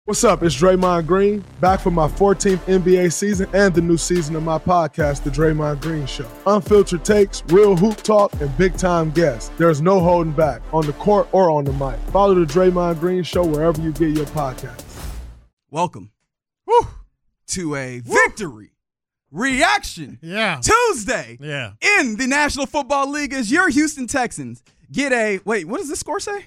What's up? It's Draymond Green, back for my 14th NBA season and the new season of my podcast, The Draymond Green Show. Unfiltered takes, real hoop talk, and big-time guests. There's no holding back, on the court or on the mic. Follow The Draymond Green Show wherever you get your podcasts. Welcome to a victory reaction Tuesday in the National Football League as your Houston Texans get a – wait, what does this score say?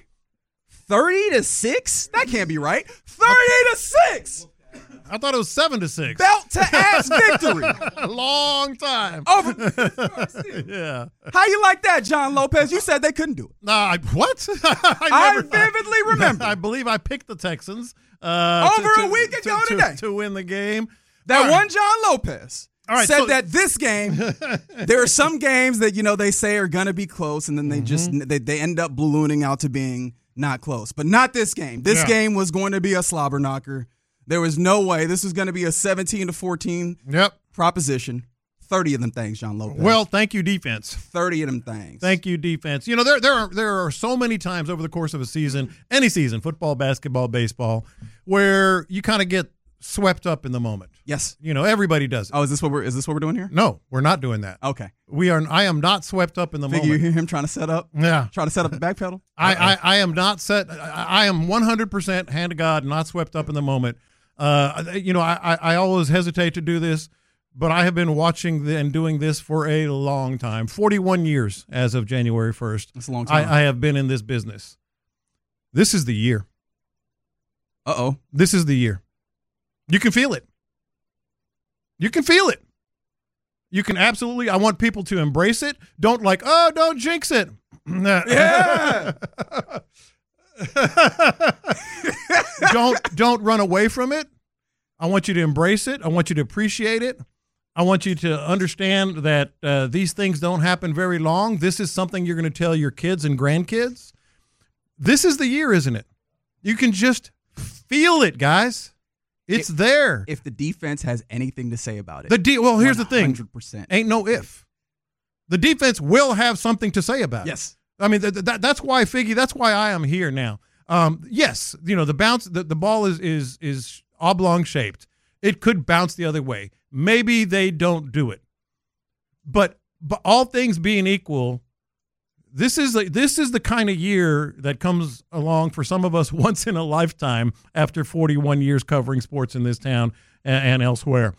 30-6? That can't be right. 30-6. I thought it was 7-6. Belt to ass victory. A long time. Yeah. How you like that, John Lopez? You said they couldn't do it. What? I vividly remember. I believe I picked the Texans over a week ago today to win the game. That one John Lopez said that this game, there are some games that they say are gonna be close, and then they just they end up ballooning out to being not close, but not this game. This game was going to be a slobber knocker. There was no way. This was going to be a 17-14 proposition. 30 of them things, John Lopez. Well, thank you, defense. 30 of them things. Thank you, defense. There are so many times over the course of a season, any season, football, basketball, baseball, where you kind of get swept up in the moment. Yes. Everybody does it. Oh, is this what we're doing here? No, we're not doing that. Okay. I am not swept up in the moment. You hear him trying to set up? Yeah. Trying to set up the back pedal? I am not set. I am 100% hand to God, not swept up in the moment. I always hesitate to do this, but I have been watching and doing this for a long time. 41 years as of January 1st. That's a long time. I have been in this business. This is the year. Uh-oh. This is the year. You can feel it. You can feel it. You can absolutely. I want people to embrace it. Don't don't jinx it. Yeah. Don't run away from it. I want you to embrace it. I want you to appreciate it. I want you to understand that these things don't happen very long. This is something you're going to tell your kids and grandkids. This is the year, isn't it? You can just feel it, guys. It's there. If the defense has anything to say about it. Well, here's the thing. 100%. Ain't no if. The defense will have something to say about it. Yes. I mean, that's why, Figgy, that's why I am here now. Yes, the bounce, the ball is oblong shaped. It could bounce the other way. Maybe they don't do it. But all things being equal, this is the kind of year that comes along for some of us once in a lifetime after 41 years covering sports in this town and elsewhere.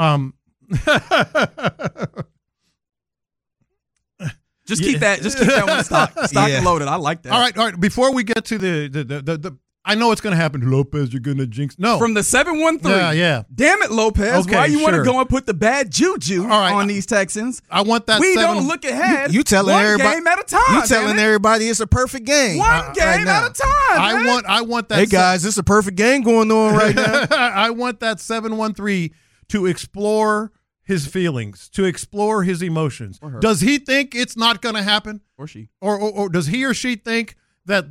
Just keep that one stock loaded. I like that. All right. Before we get to the I know it's going to happen. Lopez, you're going to jinx. No. From the 7-1-3. Yeah. Damn it, Lopez. Okay, why you want to go and put the bad juju on these Texans? I want that. We don't look ahead. You telling one everybody game at a time. You telling everybody it's a perfect game. One game at a time. Man. I want that. Hey guys, it's a perfect game going on right now. I want that 7-1-3 to explore his feelings, to explore his emotions. Does he think it's not going to happen? Or she. Or does he or she think that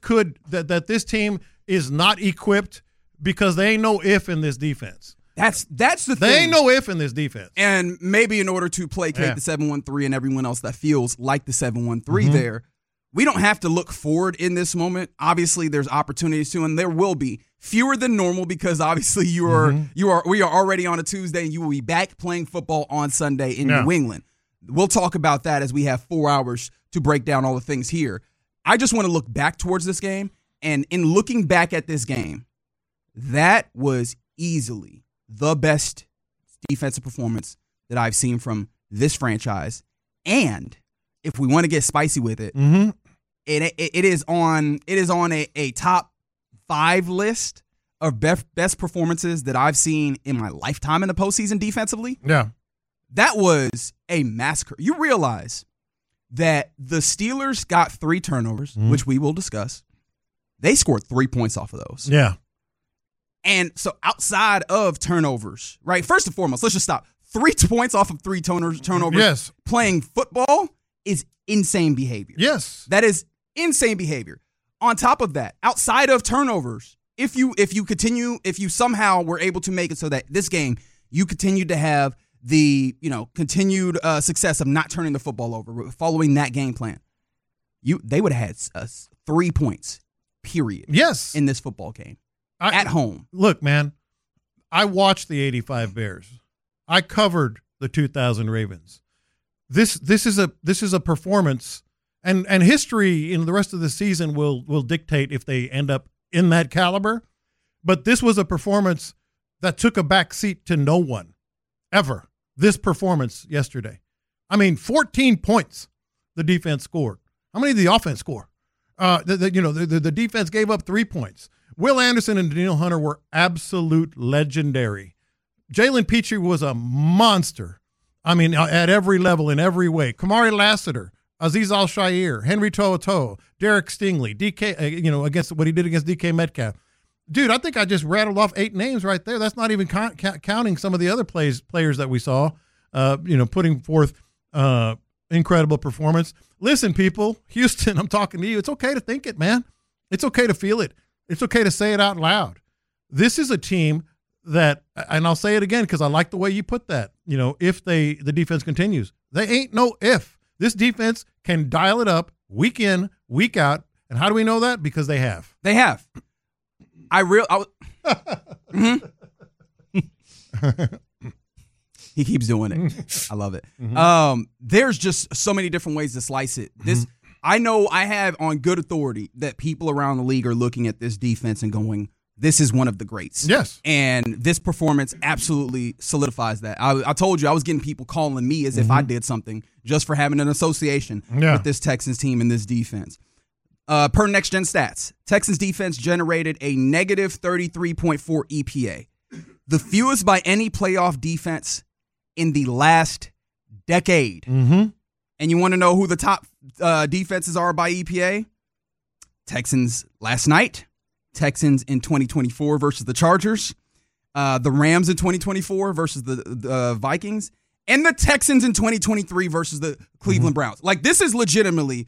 this team is not equipped because they ain't no if in this defense? That's the thing. They ain't no if in this defense. And maybe in order to placate the 7-1-3 and everyone else that feels like the 7-1-3 there, we don't have to look forward in this moment. Obviously, there's opportunities to, and there will be fewer than normal because obviously we are already on a Tuesday and you will be back playing football on Sunday in New England. We'll talk about that as we have 4 hours to break down all the things here. I just want to look back towards this game, and in looking back at this game, that was easily the best defensive performance that I've seen from this franchise. And if we want to get spicy with it, it is on a top 5 list of best performances that I've seen in my lifetime in the postseason defensively. Yeah. That was a massacre. You realize that the Steelers got 3 turnovers, which we will discuss. They scored 3 points off of those. Yeah. And so outside of turnovers, right, first and foremost, let's just stop. 3 points off of 3 turnovers Yes. playing football is insane behavior. Yes. That is insane behavior. On top of that, outside of turnovers, if you somehow were able to make it so that this game you continued to have the continued success of not turning the football over following that game plan, they would have had 3 points, period. Yes. In this football game. at home. Look, man, I watched the 85 Bears. I covered the 2000 Ravens. This is a performance, and history in the rest of the season will dictate if they end up in that caliber. But this was a performance that took a back seat to no one ever. This performance yesterday. I mean, 14 points the defense scored. How many did the offense score? The defense gave up 3 points. Will Anderson and Danielle Hunter were absolute legendary. Jalen Petrie was a monster. I mean, at every level, in every way. Kamari Lassiter, Azeez Al-Shaair, Henry To'oTo'o, Derek Stingley, DK, against what he did against DK Metcalf. Dude, I think I just rattled off 8 names right there. That's not even counting some of the other players that we saw, putting forth incredible performance. Listen, people, Houston, I'm talking to you. It's okay to think it, man. It's okay to feel it. It's okay to say it out loud. This is a team that, and I'll say it again because I like the way you put that, if the defense continues. They ain't no if. This defense can dial it up week in, week out. And how do we know that? Because they have. They have. Mm-hmm. He keeps doing it. I love it. Mm-hmm. There's just so many different ways to slice it. I know I have on good authority that people around the league are looking at this defense and going, this is one of the greats. Yes. And this performance absolutely solidifies that. I told you I was getting people calling me as if I did something just for having an association with this Texans team and this defense. Per Next Gen Stats, Texans defense generated a negative 33.4 EPA, the fewest by any playoff defense in the last decade. Mm-hmm. And you want to know who the top defenses are by EPA? Texans last night, Texans in 2024 versus the Chargers, the Rams in 2024 versus the Vikings, and the Texans in 2023 versus the Cleveland Browns. Like, this is legitimately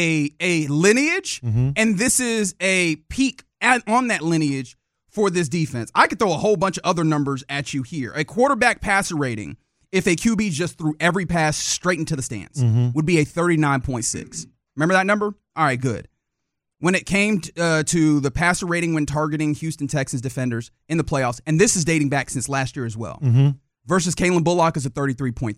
a lineage, and this is a peak on that lineage for this defense. I could throw a whole bunch of other numbers at you here. A quarterback passer rating, if a QB just threw every pass straight into the stands, would be a 39.6. Remember that number? All right, good. When it came to the passer rating when targeting Houston Texans defenders in the playoffs, and this is dating back since last year as well, versus Kalen Bullock is a 33.3.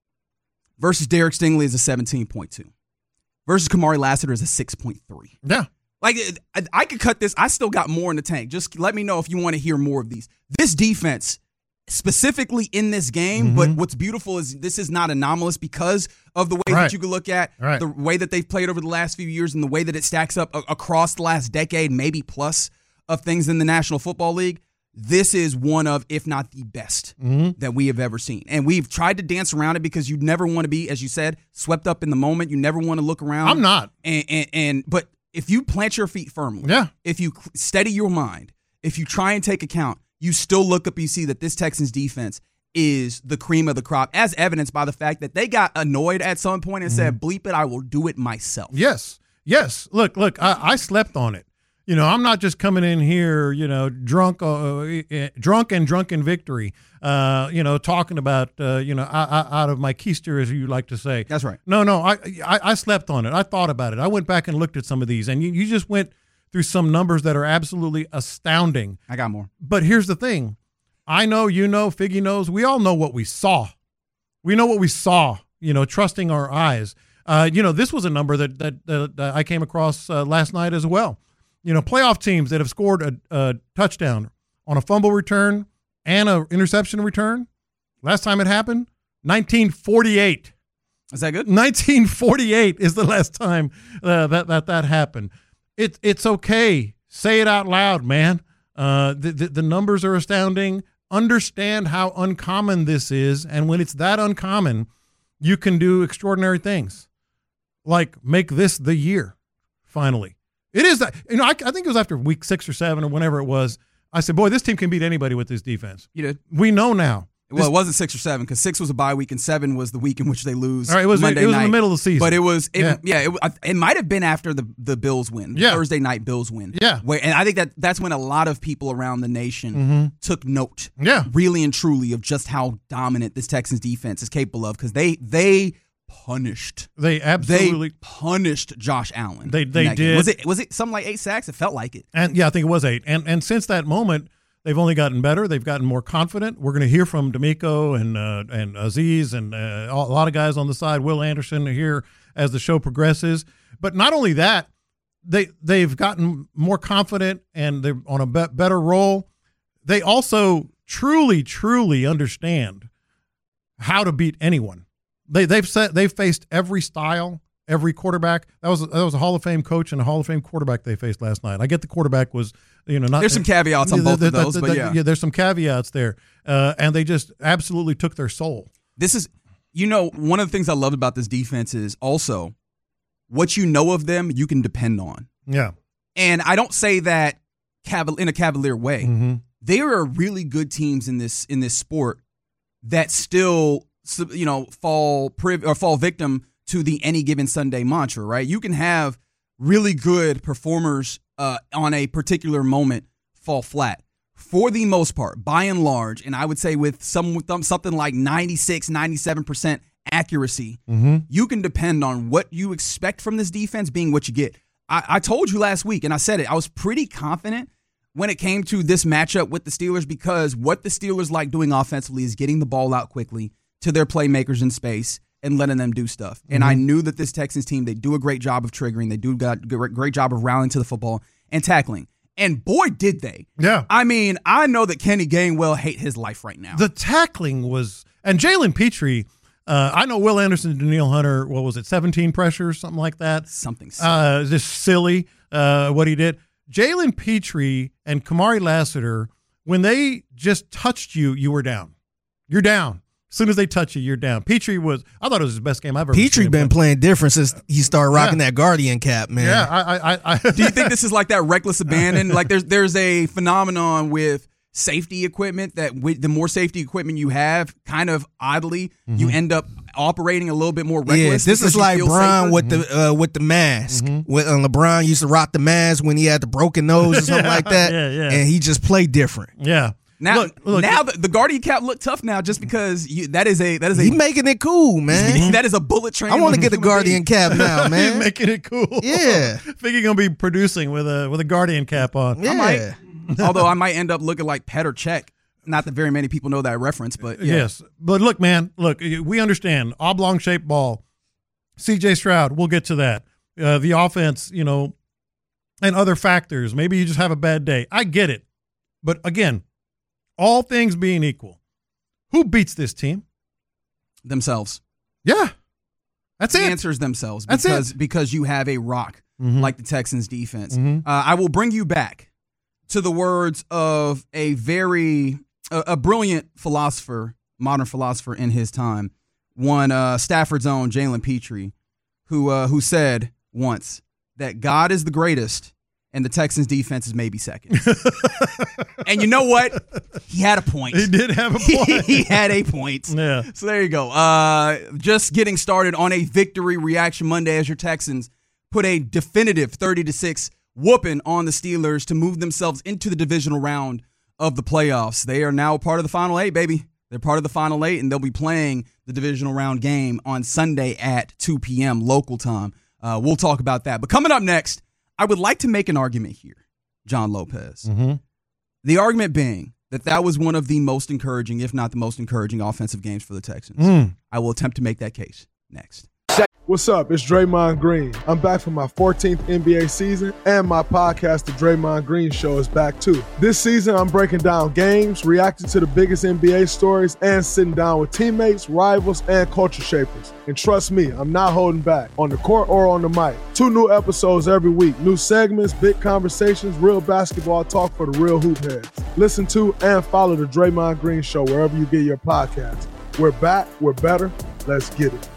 Versus Derek Stingley is a 17.2. Versus Kamari Lassiter is a 6.3. Yeah. Like, I could cut this. I still got more in the tank. Just let me know if you want to hear more of these. This defense, specifically in this game, but what's beautiful is this is not anomalous because of the way that you could look at the way that they've played over the last few years and the way that it stacks up across the last decade, maybe plus, of things in the National Football League. This is one of, if not the best, that we have ever seen. And we've tried to dance around it because you never want to be, as you said, swept up in the moment. You never want to look around. I'm not. But if you plant your feet firmly, if you steady your mind, if you try and take account, you still look up, you see that this Texans defense is the cream of the crop, as evidenced by the fact that they got annoyed at some point and said, bleep it, I will do it myself. Yes. Look, I slept on it. I'm not just coming in here, drunk and drunken victory, talking about, out of my keister, as you like to say. That's right. No, I slept on it. I thought about it. I went back and looked at some of these, and you just went through some numbers that are absolutely astounding. I got more. But here's the thing. I know, Figgy knows, we all know what we saw. We know what we saw, trusting our eyes. This was a number that I came across last night as well. Playoff teams that have scored a touchdown on a fumble return and an interception return, last time it happened, 1948. Is that good? 1948 is the last time that happened. It's okay. Say it out loud, man. The numbers are astounding. Understand how uncommon this is, and when it's that uncommon, you can do extraordinary things, like make this the year. Finally, it is that. I think it was after week 6 or 7 or whenever it was. I said, "Boy, this team can beat anybody with this defense." You did. We know now. Well, it wasn't 6 or 7 because 6 was a bye week and 7 was the week in which they lose. All right, it was Monday night. in the middle of the season, but it might have been after the Bills win, Thursday night Bills win. Yeah, and I think that's when a lot of people around the nation took note, really and truly, of just how dominant this Texans defense is capable of, because they punished. They absolutely punished Josh Allen. They did. Was it something like 8 sacks? It felt like it. And yeah, I think it was 8. And since that moment, they've only gotten better. They've gotten more confident. We're going to hear from D'Amico and Azeez and a lot of guys on the side. Will Anderson here as the show progresses. But not only that, they've gotten more confident and they're on a better roll. They also truly understand how to beat anyone. They've faced every style, every quarterback. That was a Hall of Fame coach and a Hall of Fame quarterback they faced last night. I get the quarterback was, not. There's some caveats on both of those, but yeah. Yeah, there's some caveats there. And they just absolutely took their soul. This is, one of the things I loved about this defense is also what you know of them, you can depend on. Yeah. And I don't say that in a cavalier way. Mm-hmm. There are really good teams in this sport that still, fall victim to the any given Sunday mantra, right? You can have really good performers on a particular moment fall flat. For the most part, by and large, and I would say with something like 96, 97% accuracy, you can depend on what you expect from this defense being what you get. I told you last week, and I said it, I was pretty confident when it came to this matchup with the Steelers because what the Steelers like doing offensively is getting the ball out quickly to their playmakers in space and letting them do stuff. And I knew that this Texans team, they do a great job of triggering. They do a great job of rallying to the football and tackling. And boy, did they. Yeah. I mean, I know that Kenny Gainwell hate his life right now. The tackling was – and Jalen Petrie – I know Will Anderson and Danielle Hunter, 17 pressures, something like that? Something silly. Just silly what he did. Jalen Petrie and Kamari Lassiter, when they just touched you, you were down. You're down. As soon as they touch you, you're down. Petrie I thought it was his best game I've ever seen. Petrie been playing different since he started rocking that Guardian cap, man. Yeah, I Do you think this is like that reckless abandon? Like there's a phenomenon with safety equipment that the more safety equipment you have, kind of oddly, you end up operating a little bit more reckless. Yeah, this is like Bron with the mask. When LeBron used to rock the mask when he had the broken nose or something like that, and he just played different. Yeah. Now the Guardian cap look tough now just because that is a he making it cool, man. That is a bullet train. I want to get the Guardian cap now, man. He's making it cool. Yeah. Think gonna be producing with a Guardian cap on. Yeah. Although I might end up looking like Petr Cech. Not that very many people know that reference, but yeah. Yes. But look, man, we understand oblong-shaped ball. C.J. Stroud, we'll get to that. The offense, and other factors. Maybe you just have a bad day. I get it. But again, all things being equal, who beats this team? Themselves. Yeah. That's the it. The answer is themselves. Because you have a rock like the Texans defense. I will bring you back to the words of a brilliant philosopher, modern philosopher in his time, one Stafford's own Jalen Petrie, who said once that God is the greatest and the Texans defense is maybe second. And you know what? He had a point. He did have a point. He had a point. Yeah. So there you go. Just getting started on a victory reaction Monday as your Texans put a definitive 30-6 whooping on the Steelers to move themselves into the divisional round of the playoffs. They are now part of the Final 8, baby. They're part of the Final 8, and they'll be playing the divisional round game on Sunday at 2 p.m. local time. We'll talk about that. But coming up next, I would like to make an argument here, John Lopez. The argument being that was one of the most encouraging, if not the most encouraging, offensive games for the Texans. I will attempt to make that case next. What's up? It's Draymond Green. I'm back for my 14th NBA season, and my podcast, The Draymond Green Show, is back too. This season, I'm breaking down games, reacting to the biggest NBA stories, and sitting down with teammates, rivals, and culture shapers. And trust me, I'm not holding back, on the court or on the mic. 2 new episodes every week, new segments, big conversations, real basketball talk for the real hoop heads. Listen to and follow The Draymond Green Show wherever you get your podcasts. We're back, we're better, let's get it.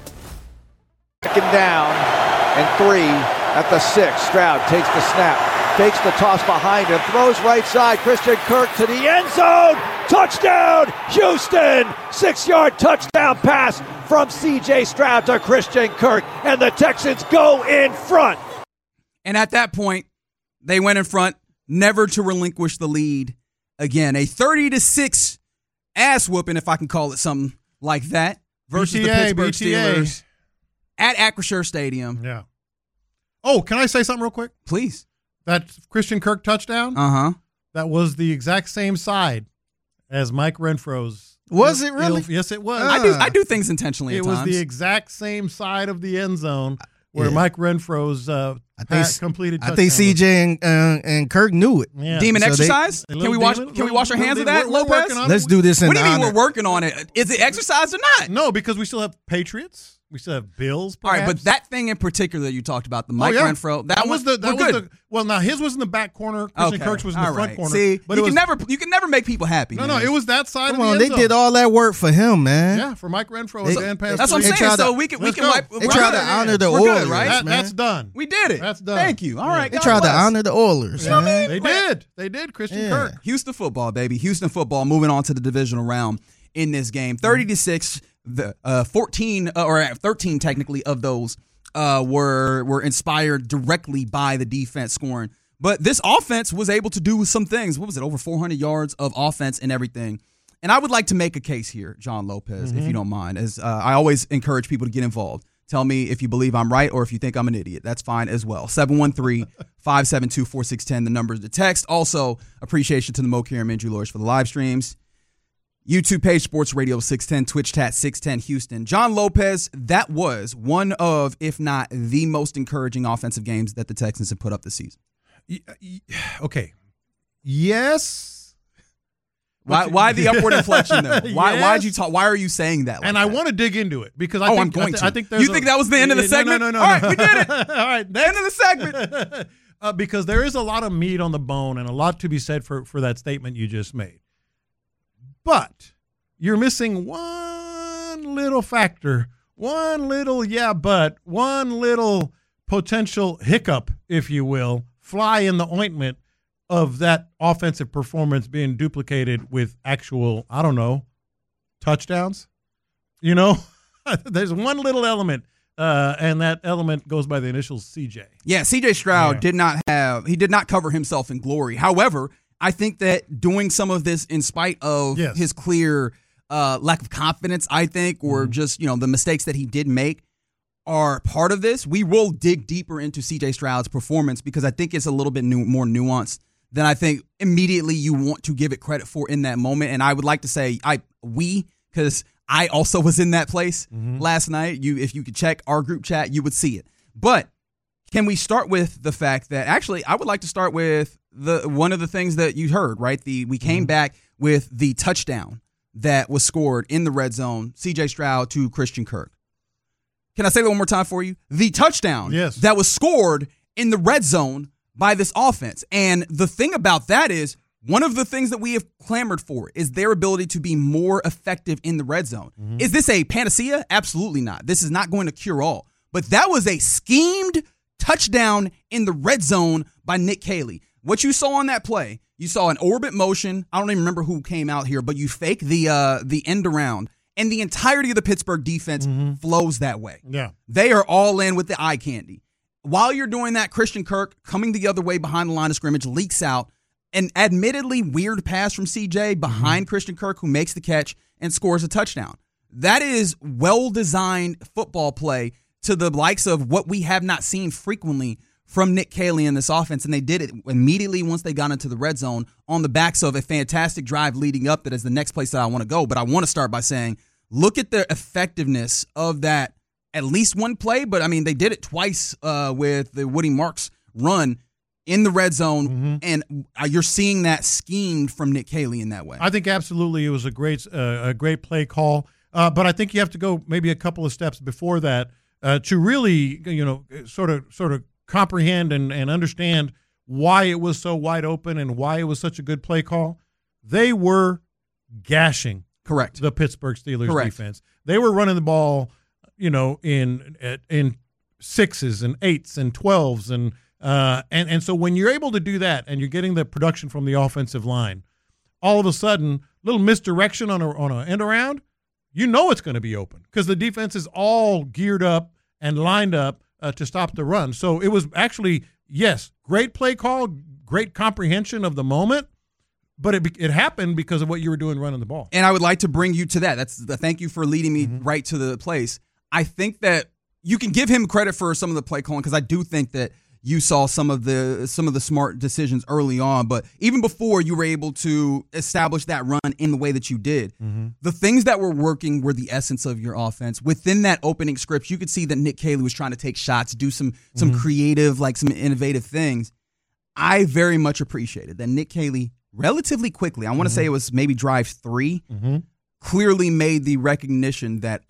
Second down and 3 at the 6. Stroud takes the snap, fakes the toss behind him, throws right side. Christian Kirk to the end zone. Touchdown, Houston! 6-yard touchdown pass from C.J. Stroud to Christian Kirk, and the Texans go in front. And at that point, they went in front, never to relinquish the lead again. A 30-6 ass whooping, if I can call it something like that, versus the Pittsburgh Steelers. at Acrisure Stadium. Yeah. Oh, can I say something real quick? Please. That Christian Kirk touchdown, that was the exact same side as Mike Renfro's. Was it really? Yes, it was. I do things intentionally at times. It was the exact same side of the end zone where Mike Renfro's completed touchdown. I think CJ and Kirk knew it. Yeah. Demon exercise? Can we wash our hands of that, Lopez? Let's do this in What do you mean honor. we're working on it? Is it exercise or not? No, because we still have Patriots. We still have Bills, perhaps. All right, but that thing in particular you talked about, the Mike Renfro, that was good. Well, now his was in the back corner. Christian Kirk's was in the front corner. See, but you can never make people happy. No, it was that side Come of the on, end they zone. did all that work for him, man. Yeah, for Mike Renfro and Dan Pass. That's what I'm saying. So we can wipe. They tried to honor the We're Oilers, good, right? man. That's done. We did it. That's done. Thank you. All right. They tried to honor the Oilers. You know what I mean? They did. They did. Christian Kirk. Houston football, baby. Houston football. Moving on to the divisional round in this game, 30-6. The 14 or 13 technically of those were inspired directly by the defense scoring. But this offense was able to do some things. What was it? Over 400 yards of offense and everything. And I would like to make a case here, John Lopez, if you don't mind, as I always encourage people to get involved. Tell me if you believe I'm right or if you think I'm an idiot. That's fine as well. 713-572-4610, the number to text. Also, appreciation to the Mo Care and Injury Lawyers for the live streams. YouTube page, Sports Radio 610, Twitch chat 610 Houston. John Lopez, that was one of, if not the most encouraging offensive games that the Texans have put up this season. Okay. Yes. Why the upward inflection though? Why'd you talk? Why are you saying that? And I want to dig into it because I think you think that was the end of the segment? No. All right, we did it. All right, the end of the segment. Because there is a lot of meat on the bone and a lot to be said for that statement you just made. But you're missing one little factor, one little potential hiccup, if you will, fly in the ointment of that offensive performance being duplicated with actual, I don't know, touchdowns. You know, there's one little element, and that element goes by the initials CJ. Yeah, CJ Stroud did not cover himself in glory. However, I think that doing some of this in spite of his clear lack of confidence, I think, or just, the mistakes that he did make are part of this. We will dig deeper into CJ Stroud's performance because I think it's a little bit more nuanced than I think immediately you want to give it credit for in that moment. And I would like to say because I also was in that place last night. If you could check our group chat, you would see it. But can we start with the fact that actually I would like to start with one of the things that you heard, right? We came back with the touchdown that was scored in the red zone, CJ Stroud to Christian Kirk. Can I say that one more time for you? The touchdown that was scored in the red zone by this offense. And the thing about that is one of the things that we have clamored for is their ability to be more effective in the red zone. Is this a panacea? Absolutely not. This is not going to cure all. But that was a schemed touchdown in the red zone by Nick Caley. What you saw on that play, you saw an orbit motion. I don't even remember who came out here, but you fake the end around, and the entirety of the Pittsburgh defense flows that way. Yeah, they are all in with the eye candy. While you're doing that, Christian Kirk coming the other way behind the line of scrimmage leaks out an admittedly weird pass from CJ behind Christian Kirk, who makes the catch and scores a touchdown. That is well-designed football play to the likes of what we have not seen frequently from Nick Caley in this offense, and they did it immediately once they got into the red zone on the backs of a fantastic drive leading up. That is the next place that I want to go, but I want to start by saying, look at the effectiveness of that at least one play, but I mean, they did it twice with the Woody Marks run in the red zone, and you're seeing that schemed from Nick Caley in that way. I think absolutely it was a great play call, but I think you have to go maybe a couple of steps before that to really, sort of comprehend and understand why it was so wide open and why it was such a good play call. They were gashing the Pittsburgh Steelers defense. They were running the ball, in 6s and 8s and 12s and so when you're able to do that and you're getting the production from the offensive line, all of a sudden, little misdirection on a end around, it's going to be open because the defense is all geared up and lined up to stop the run. So it was actually, great play call, great comprehension of the moment, but it happened because of what you were doing running the ball. And I would like to bring you to that. Thank you for leading me right to the place. I think that you can give him credit for some of the play calling because I do think that you saw some of the smart decisions early on, but even before you were able to establish that run in the way that you did, the things that were working were the essence of your offense. Within that opening script, you could see that Nick Caley was trying to take shots, do some creative, like some innovative things. I very much appreciated that Nick Caley relatively quickly, I want to say it was maybe drive 3, clearly made the recognition that,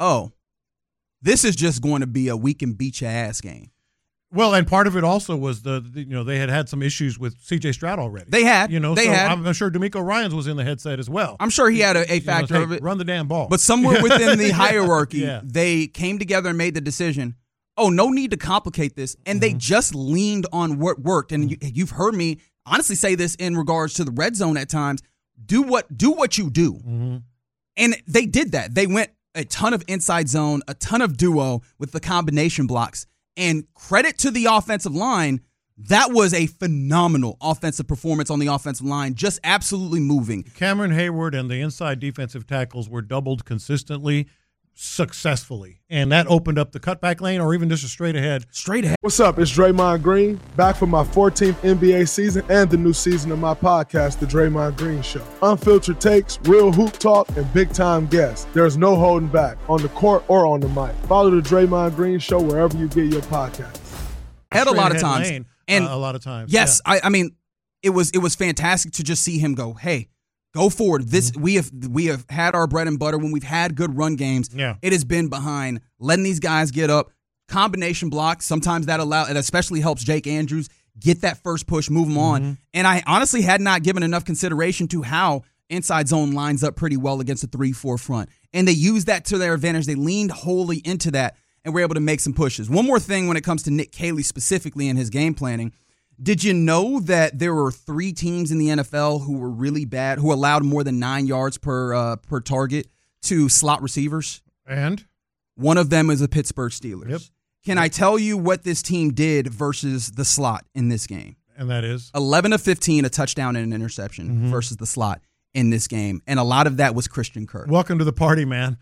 this is just going to be a we can beat your ass game. Well, and part of it also was they had some issues with C.J. Stroud already. They had, I'm sure D'Amico Ryans was in the headset as well. I'm sure he had a factor of it. Run the damn ball. But somewhere within the hierarchy, they came together and made the decision. No need to complicate this, and they just leaned on what worked. And you've heard me honestly say this in regards to the red zone at times. Do what you do, and they did that. They went a ton of inside zone, a ton of duo with the combination blocks. And credit to the offensive line, that was a phenomenal offensive performance on the offensive line, just absolutely moving. Cameron Hayward and the inside defensive tackles were doubled consistently, successfully. And that opened up the cutback lane or even just a straight ahead. What's up? It's Draymond Green, back for my 14th NBA season and the new season of my podcast, The Draymond Green Show. Unfiltered takes, real hoop talk, and big-time guests. There's no holding back, on the court or on the mic. Follow The Draymond Green Show wherever you get your podcasts. Had a lot of times. Lane, and a lot of times. Yes, yeah. I mean, it was fantastic to just see him go, hey, go forward. This we have had our bread and butter when we've had good run games. Yeah. It has been behind letting these guys get up. Combination blocks, sometimes it especially helps Jake Andrews get that first push, move him on. And I honestly had not given enough consideration to how inside zone lines up pretty well against a 3-4 front. And they used that to their advantage. They leaned wholly into that and were able to make some pushes. One more thing when it comes to Nick Caley specifically in his game planning. Did you know that there were 3 teams in the NFL who were really bad, who allowed more than 9 yards per target to slot receivers? And? One of them is the Pittsburgh Steelers. Yep. Can I tell you what this team did versus the slot in this game? And that is? 11 of 15, a touchdown and an interception versus the slot in this game. And a lot of that was Christian Kirk. Welcome to the party, man.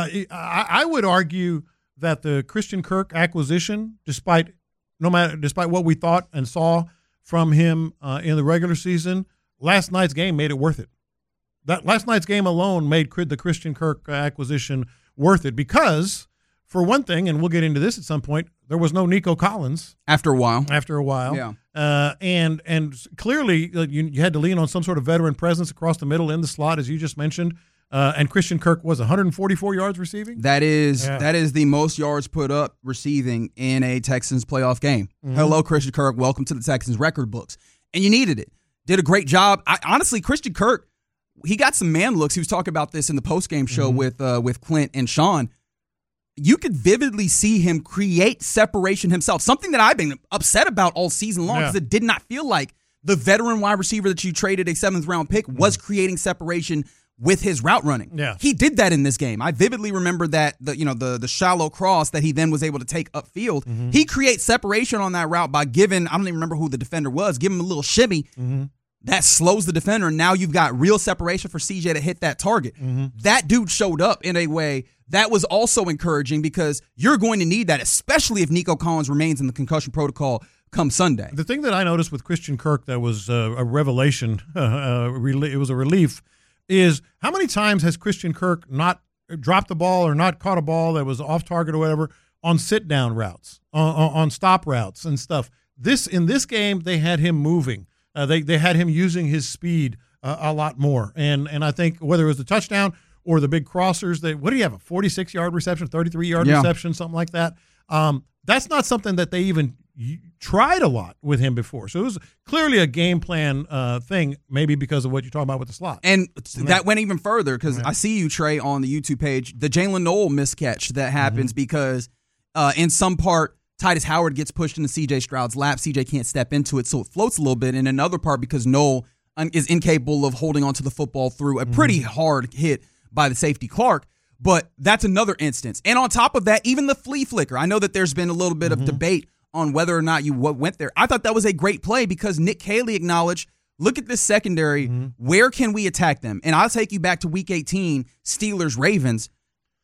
I would argue that the Christian Kirk acquisition, despite what we thought and saw from him in the regular season, last night's game made it worth it. That last night's game alone made the Christian Kirk acquisition worth it because, for one thing, and we'll get into this at some point, there was no Nico Collins. After a while. Yeah. And clearly you had to lean on some sort of veteran presence across the middle in the slot, as you just mentioned. And Christian Kirk was 144 yards receiving. That is the most yards put up receiving in a Texans playoff game. Hello, Christian Kirk. Welcome to the Texans record books. And you needed it. Did a great job. Honestly, Christian Kirk, he got some man looks. He was talking about this in the postgame show with Clint and Sean. You could vividly see him create separation himself, something that I've been upset about all season long because it did not feel like the veteran wide receiver that you traded a 7th-round pick was creating separation with his route running. Yeah. He did that in this game. I vividly remember that the shallow cross that he then was able to take upfield. He creates separation on that route by giving, I don't even remember who the defender was, give him a little shimmy. That slows the defender, and now you've got real separation for CJ to hit that target. That dude showed up in a way that was also encouraging because you're going to need that, especially if Nico Collins remains in the concussion protocol come Sunday. The thing that I noticed with Christian Kirk that was a revelation, it was a relief, is how many times has Christian Kirk not dropped the ball or not caught a ball that was off target or whatever on sit-down routes, on stop routes and stuff. In this game, they had him moving. They had him using his speed a lot more. And I think whether it was the touchdown or the big crossers, what do you have, a 46-yard reception, 33-yard reception, something like that? That's not something that they even tried a lot with him before. So it was clearly a game plan thing, maybe because of what you're talking about with the slot. And that went even further because I see you, Trey, on the YouTube page, the Jalen Noel miscatch that happens because in some part, Titus Howard gets pushed into C.J. Stroud's lap. C.J. can't step into it, so it floats a little bit. In another part, because Noel is incapable of holding onto the football through a pretty hard hit by the safety Clark. But that's another instance. And on top of that, even the flea flicker. I know that there's been a little bit of debate on whether or not what went there. I thought that was a great play because Nick Caley acknowledged, look at this secondary. Where can we attack them? And I'll take you back to Week 18, Steelers-Ravens.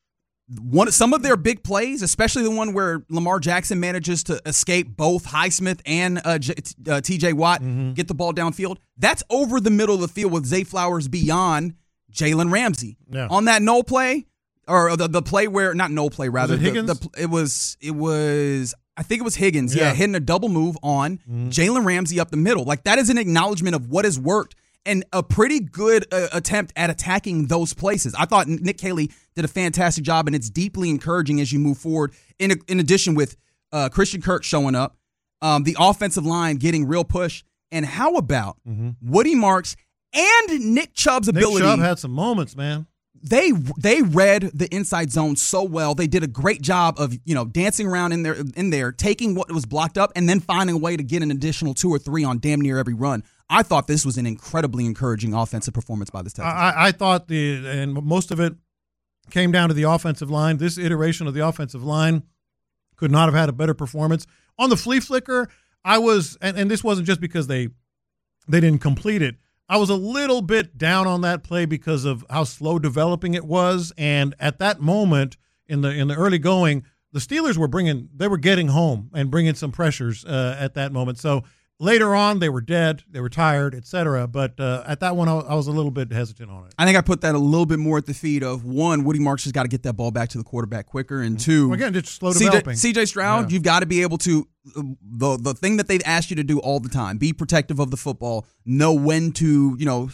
some of their big plays, especially the one where Lamar Jackson manages to escape both Highsmith and T.J. Watt, get the ball downfield. That's over the middle of the field with Zay Flowers beyond Jalen Ramsey. Yeah. On that no play, or the play where, not no play, rather. Was it Higgins? It was, I think it was Higgins, hitting a double move on Jalen Ramsey up the middle. Like, that is an acknowledgement of what has worked and a pretty good attempt at attacking those places. I thought Nick Caley did a fantastic job, and it's deeply encouraging as you move forward. In addition with Christian Kirk showing up, the offensive line getting real push, and how about Woody Marks and Nick Chubb's ability? Nick Chubb had some moments, man. They read the inside zone so well. They did a great job of dancing around in there, taking what was blocked up, and then finding a way to get an additional 2 or 3 on damn near every run. I thought this was an incredibly encouraging offensive performance by this Texans. I thought and most of it came down to the offensive line. This iteration of the offensive line could not have had a better performance. On the flea flicker, I was, and this wasn't just because they didn't complete it. I was a little bit down on that play because of how slow developing it was. And at that moment in the early going, the Steelers were getting home and bringing some pressures at that moment. So later on, they were dead, they were tired, etc. But at that one, I was a little bit hesitant on it. I think I put that a little bit more at the feet of, one, Woody Marks has got to get that ball back to the quarterback quicker, and two, again, just slow developing. CJ Stroud, you've got to be able to, the thing that they've asked you to do all the time, be protective of the football, know when to,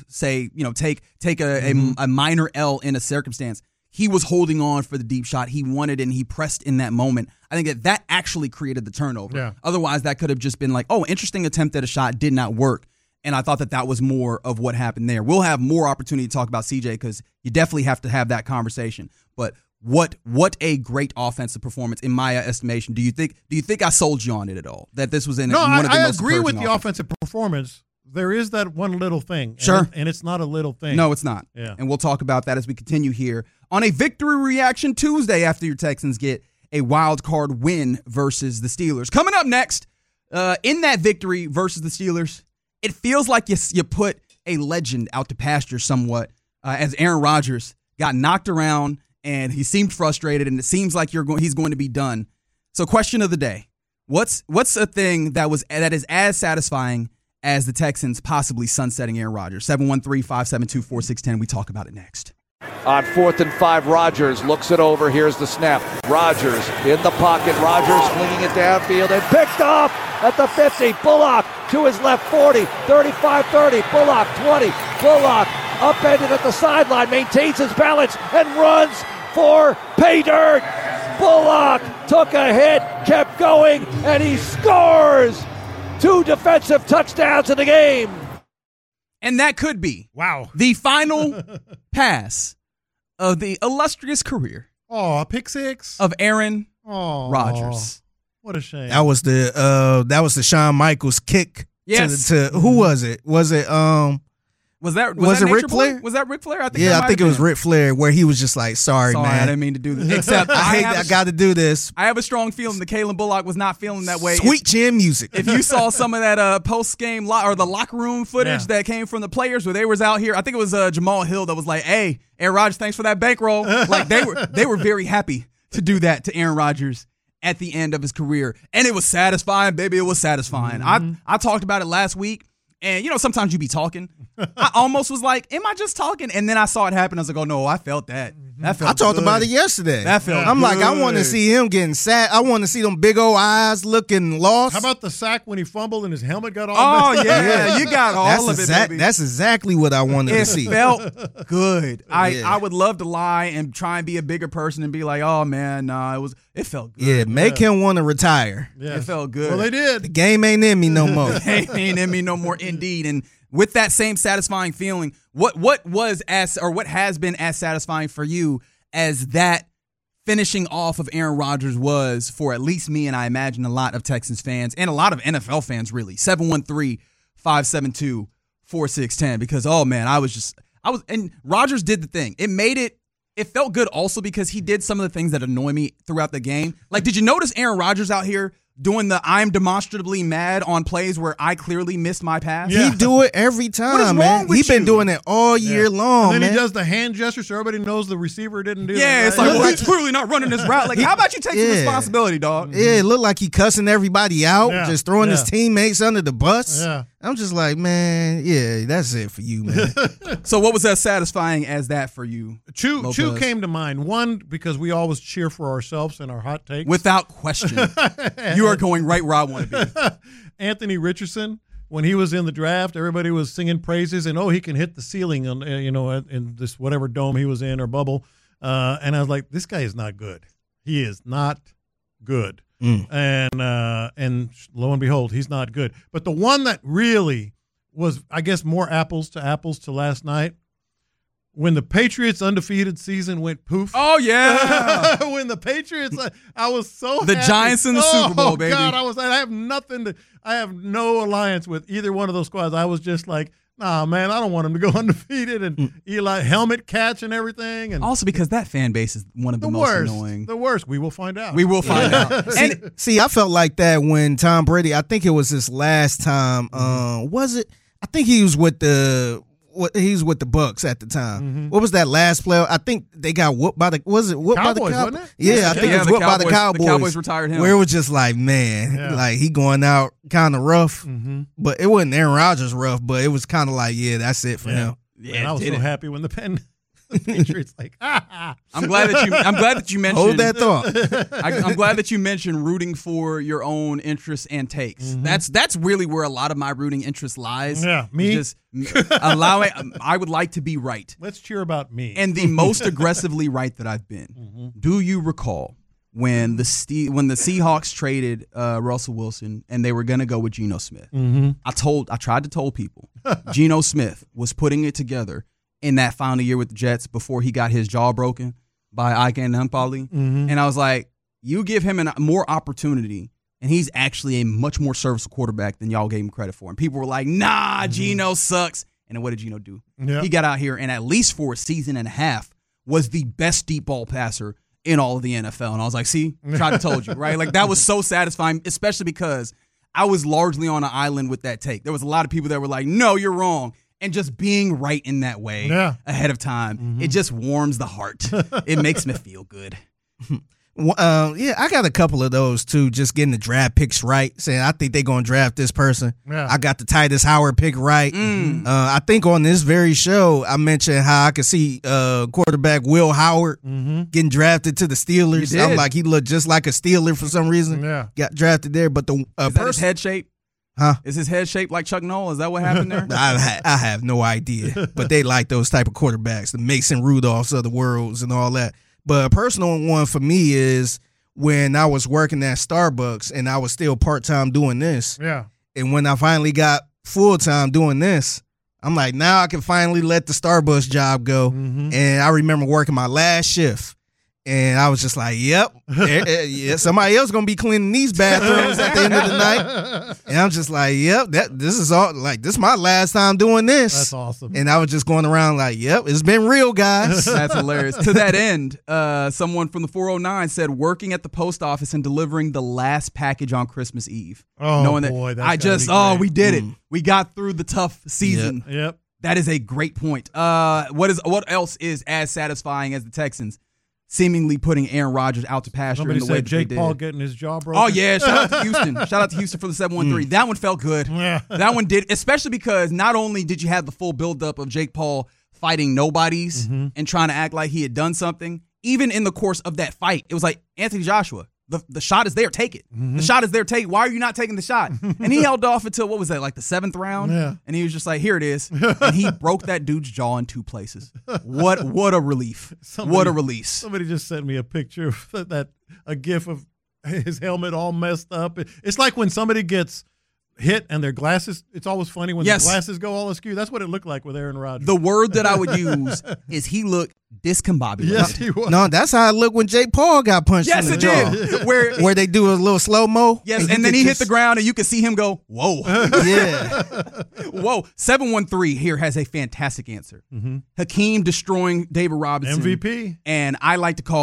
take a minor L in a circumstance. He was holding on for the deep shot. He wanted it, and he pressed in that moment. I think that actually created the turnover. Yeah. Otherwise, that could have just been like, oh, interesting attempt at a shot, did not work. And I thought that was more of what happened there. We'll have more opportunity to talk about CJ because you definitely have to have that conversation. But what a great offensive performance in my estimation. Do you think I sold you on it at all? That this was one of the most I agree with encouraging the offensive performance. There is that one little thing. Sure. And it's not a little thing. No, it's not. Yeah. And we'll talk about that as we continue here on a Victory Reaction Tuesday after your Texans get a wild card win versus the Steelers. Coming up next, in that victory versus the Steelers, it feels like you put a legend out to pasture somewhat as Aaron Rodgers got knocked around and he seemed frustrated and it seems like he's going to be done. So question of the day, what's a thing that is as satisfying as the Texans possibly sunsetting Aaron Rodgers? 713-572-4610. We talk about it next. On 4th and 5, Rodgers looks it over. Here's the snap. Rodgers in the pocket. Rodgers flinging it downfield and picked off at the 50. Bullock to his left, 40, 35-30. Bullock, 20. Bullock upended at the sideline, maintains his balance and runs for pay dirt. Bullock took a hit, kept going, and he scores. 2 defensive touchdowns in the game. And that could be the final pass of the illustrious career a pick six of Aaron Rodgers. What a shame. That was the Shawn Michaels kick. Yes. To who was it? Was it Was it Ric Flair? Was that Ric Flair? I think it was Ric Flair, where he was just like, sorry, man. I didn't mean to do this. Except I got to do this. I have a strong feeling that Kalen Bullock was not feeling that way. Sweet chin music. If you saw some of that post-game or the locker room footage that came from the players where they was out here, I think it was Jamal Hill that was like, hey, Aaron Rodgers, thanks for that bankroll. Like they were very happy to do that to Aaron Rodgers at the end of his career. And it was satisfying, baby. It was satisfying. I talked about it last week. And, sometimes you be talking. I almost was like, am I just talking? And then I saw it happen. I was like, oh, no, I felt that. That felt I talked good. about it yesterday. That felt I'm good. like, I want to see him getting sad. I want to see them big old eyes looking lost. How about the sack when he fumbled and his helmet got all Oh, messed up? yeah. You got all of it, baby. That's exactly what I wanted to see. It felt good. I would love to lie and try and be a bigger person and be like, oh, man, nah, it felt good. Yeah, make him want to retire. Yes. It felt good. Well, they did. The game ain't in me no more. Ain't in me no more, indeed. And with that same satisfying feeling, what has been as satisfying for you as that finishing off of Aaron Rodgers was for at least me, and I imagine a lot of Texans fans and a lot of NFL fans, really. 713-572-4610. Because, oh man, and Rodgers did the thing. It felt good also because he did some of the things that annoy me throughout the game. Like, did you notice Aaron Rodgers out here doing the I'm demonstrably mad on plays where I clearly missed my pass. He do it every time, man. He been doing it all year long, and then man. he does the hand gesture so everybody knows the receiver didn't do that. Yeah, it's like, well, he's clearly not running this route. Like, how about you take some responsibility, dog? Yeah, it looked like he cussing everybody out, just throwing his teammates under the bus. Yeah. I'm just like, man, yeah, that's it for you, man. So what was as satisfying as that for you? Two came to mind. One, because we always cheer for ourselves in our hot takes. Without question. You are going right where I want to be. Anthony Richardson, when he was in the draft, everybody was singing praises and, he can hit the ceiling on, in this whatever dome he was in or bubble. And I was like, this guy is not good. He is not good. And lo and behold, he's not good. But the one that really was, I guess, more apples to last night, when the Patriots' undefeated season went poof. Oh, yeah. When the Patriots, I was so the happy. Giants in the Super Bowl, baby. God, I have no alliance with either one of those squads. I was just like, nah, man, I don't want them to go undefeated. And Eli helmet catch and everything. And also because that fan base is one of the most annoying. The worst. We will find out. We will find out. See, I felt like that when Tom Brady, I think it was his last time. Was it? I think he was with the Bucks at the time. What was that last play? I think they got whooped by the Cowboys, by the Cowboys? wasn't it? Yeah, I think it was whooped by the Cowboys. The Cowboys retired him. Where it was just like, man, like he going out kind of rough. But it wasn't Aaron Rodgers rough, but it was kind of like, yeah, that's it for him. Yeah, and I was so happy when the Patriots like, I'm glad that you mentioned. Hold that thought. I'm glad that you mentioned rooting for your own interests and takes. That's really where a lot of my rooting interest lies. Yeah, me. Just allowing. I would like to be right. Let's cheer about me. And the most aggressively right that I've been. Do you recall when the Seahawks traded Russell Wilson and they were going to go with Geno Smith? I tried to tell people Geno Smith was putting it together in that final year with the Jets before he got his jaw broken by Ike Enemkpali. And I was like, you give him more opportunity, and he's actually a much more serviceable quarterback than y'all gave him credit for. And people were like, nah, Geno sucks. And then what did Geno do? Yep. He got out here and at least for a season and a half was the best deep ball passer in all of the NFL. And I was like, see, tried to told you, right? Like that was so satisfying, especially because I was largely on an island with that take. There was a lot of people that were like, no, you're wrong. And just being right in that way ahead of time, it just warms the heart. It makes me feel good. I got a couple of those too. Just getting the draft picks right, saying I think they're going to draft this person. Yeah. I got the Titus Howard pick right. I think on this very show, I mentioned how I could see quarterback Will Howard getting drafted to the Steelers. I'm like, he looked just like a Steeler for some reason. Yeah, got drafted there. But the is that his head shape? Huh? Is his head shaped like Chuck Noll? Is that what happened there? I have no idea. But they like those type of quarterbacks, the Mason Rudolphs of the worlds and all that. But a personal one for me is when I was working at Starbucks and I was still part-time doing this. Yeah. And when I finally got full-time doing this, I'm like, now I can finally let the Starbucks job go. And I remember working my last shift. And I was just like, yep, somebody else going to be cleaning these bathrooms at the end of the night. And I'm just like, yep, this is my last time doing this. That's awesome. And I was just going around like, yep, it's been real, guys. That's hilarious. To that end, someone from the 409 said working at the post office and delivering the last package on Christmas Eve. Oh, knowing boy, that we did it. We got through the tough season. Yep. That is a great point. What else is as satisfying as the Texans seemingly putting Aaron Rodgers out to pasture? Somebody in the way said Jake Paul getting his jaw broken. Oh, yeah. Shout out to Houston. Shout out to Houston for the 713. That one felt good. Yeah. That one did, especially because not only did you have the full buildup of Jake Paul fighting nobodies and trying to act like he had done something, even in the course of that fight, it was like, Anthony Joshua, the shot is there. Take it. The shot is there. Take it. Why are you not taking the shot? And he held off until, what was that, like the 7th round? Yeah. And he was just like, here it is. And he broke that dude's jaw in 2 places. What a relief. What a release. Somebody just sent me a picture of a gif of his helmet all messed up. It's like when somebody gets hit and their glasses, it's always funny when the glasses go all askew. That's what it looked like with Aaron Rodgers. The word that I would use is he looked discombobulated. Yes, he was. No, that's how it looked when Jake Paul got punched in the jaw. Yes, it did. Where they do a little slow-mo. Yes, and then he hit the ground and you could see him go, whoa. Yeah. Whoa. 713 here has a fantastic answer. Hakeem destroying David Robinson. MVP. And I like to call it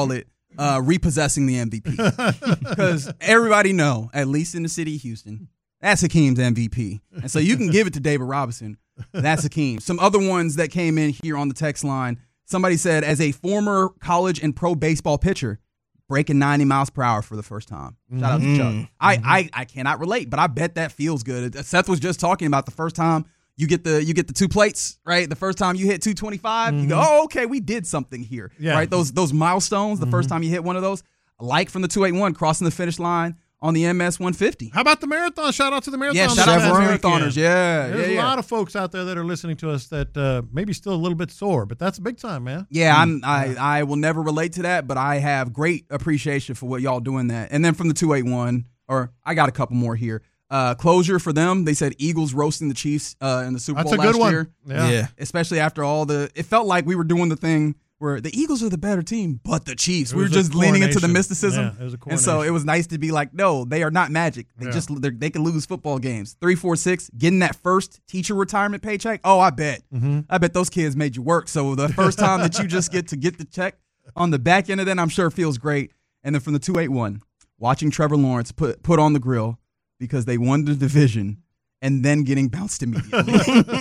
repossessing the MVP. Because everybody know, at least in the city of Houston, that's Hakeem's MVP. And so you can give it to David Robinson. That's Hakeem. Some other ones that came in here on the text line. Somebody said, as a former college and pro baseball pitcher, breaking 90 miles per hour for the first time. Shout out to Chuck. I cannot relate, but I bet that feels good. Seth was just talking about the first time you get the two plates, right? The first time you hit 225, you go, oh, okay, we did something here, right? Those milestones, the first time you hit one of those, like from the 281, crossing the finish line on the MS 150. How about the marathon? Shout out to the marathon. Yeah, shout out to the marathoners. There's a lot of folks out there that are listening to us that maybe still a little bit sore, but that's big time, man. Yeah, I will never relate to that, but I have great appreciation for what y'all doing that. And then from the 281, or I got a couple more here. Closure for them. They said Eagles roasting the Chiefs in the Super Bowl last year. Yeah. Especially after it felt like we were doing the thing where the Eagles are the better team, but the Chiefs. We were just leaning into the mysticism. Yeah, it was a coronation. And so it was nice to be like, no, they are not magic. They can lose football games. 3, 4, 6, getting that first teacher retirement paycheck. Oh, I bet. I bet those kids made you work. So the first time that you just get to get the check on the back end of that, I'm sure feels great. And then from the 281, watching Trevor Lawrence put on the grill because they won the division, and then getting bounced immediately.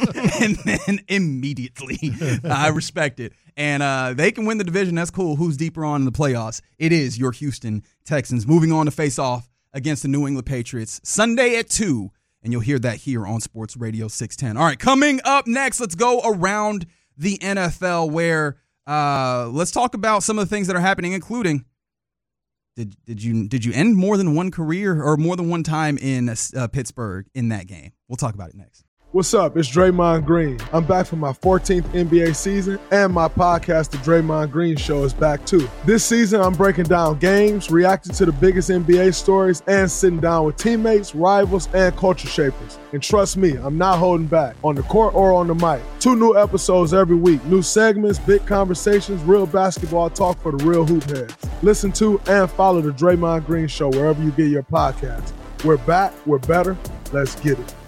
I respect it. And they can win the division. That's cool. Who's deeper on in the playoffs? It is your Houston Texans moving on to face off against the New England Patriots Sunday at 2. And you'll hear that here on Sports Radio 610. All right, coming up next, let's go around the NFL where let's talk about some of the things that are happening, including Did you end more than one career or more than one time in Pittsburgh in that game? We'll talk about it next. What's up? It's Draymond Green. I'm back for my 14th NBA season, and my podcast, The Draymond Green Show, is back too. This season, I'm breaking down games, reacting to the biggest NBA stories, and sitting down with teammates, rivals, and culture shapers. And trust me, I'm not holding back, on the court or on the mic. 2 new episodes every week, new segments, big conversations, real basketball talk for the real hoop heads. Listen to and follow The Draymond Green Show wherever you get your podcasts. We're back, we're better, let's get it.